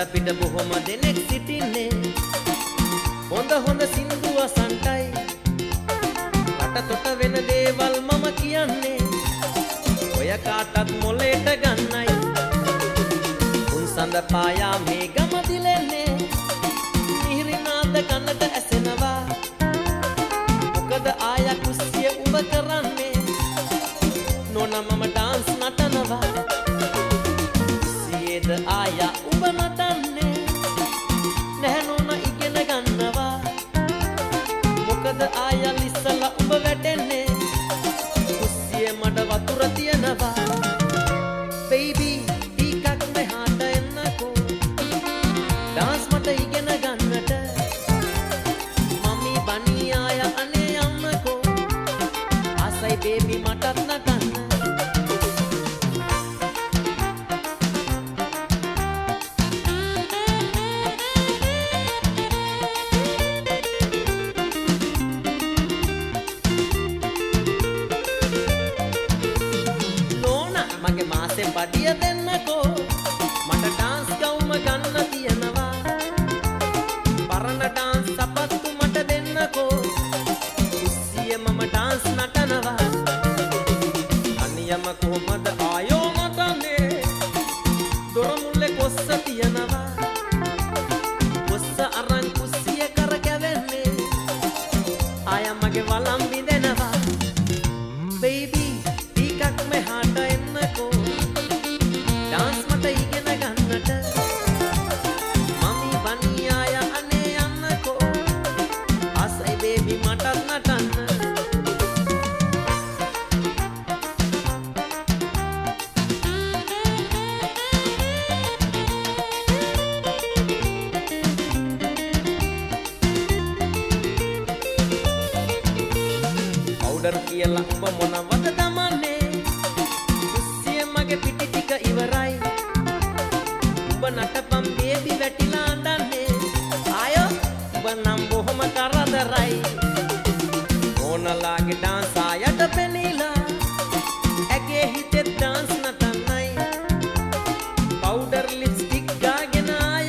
වටපිට බොහොම දෙනෙක් සිටින්නේ හොඳ හොඳ සින්දු අසන්ටයි රටතොට වෙන දේවල් මම කියන්නේ ඔය කාටත් මොලේට ගන්නයි උන් සඳ පායා මේ ගම දිලෙන්නේ මිහිරිනාද කනට ඇසෙනවා මොකද ආයා කුස්සිය උඹ කරන්නේ නෝනා මම ඩාන්ස් නටනවා සියේද ආයා උඹ නටන්නේ නැහැ නෝනා ඉගෙන ගන්නවා මොකද ආයා ලිස්සලා උඹ වැටෙන්නේ කුස්සියේ මඩ වතුර තියනවා baby ටිකක් මෙහාට එන්නකෝ ඩාන්ස් මට ඉගෙන ගන්නට මම්මි බනී ආයා අනේ යන්නකෝ ආසයි baby මටත් නටන්න මගේ මාසෙ පඩිය දෙන්නකෝ මට ඩාන්ස් ගවුම ගන්න තියෙනවා පරණ ඩාන්ස් සපත්තු මට දෙන්නකෝ කුස්සියේ මම ඩාන්ස් නටනවා අනියම කොහමද ආයෝ නටන්නේ දොර මුල්ලේ කොස්ස තියනවා කොස්ස අරන් කුස්සිය කරකැවෙන්නේ ආයා මගේ වලම් බිඳෙනවා baby ටිකක් මෙහාට එන්නකෝ ඩාන්ස් මට ඉගෙන ගන්නට මම්මි බනී ආයා අනේ යන්නකෝ ආසයි බේබි මටත් නටන්න පවුඩර් කියලා ඔබ මොනවද දමන්නේ කුස්සියේ මගේ පිටි ටික ඉවරයි උඹ නටපම් බේබි වැටිලා අඬන්නේ ආයෝ උඹ නම් බොහොම කරදරයි ඕනලාගේ ඩාන්ස් ආයට පෙනීලා ඇගේ හිතේ ඩාන්ස් නටන්නයි පවුඩර් ලිප්ස්ටික් ගාගෙන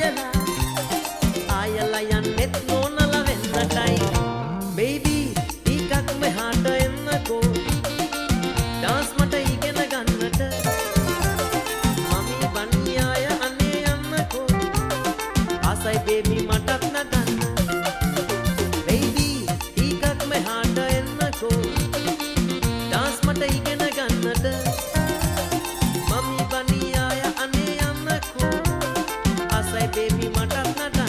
ආයලා යන්නෙත් ඕනලා වෙන්නටයි බේබි ටිකක් මෙහාට එන්නකෝ ඩාන්ස් මට ඉගෙන ගන්නට මම්මි බනී ආයා අනේ යන්නකෝ ආසයි බේබි මටත් නටන්න බේබි ටිකක් මෙහාට එන්නකෝ ඩාන්ස් මට ඉගෙන ගන්නට මම්මි බනී ආයා අනේ යන්නකෝ ආසයි බේබි මටත් නටන්න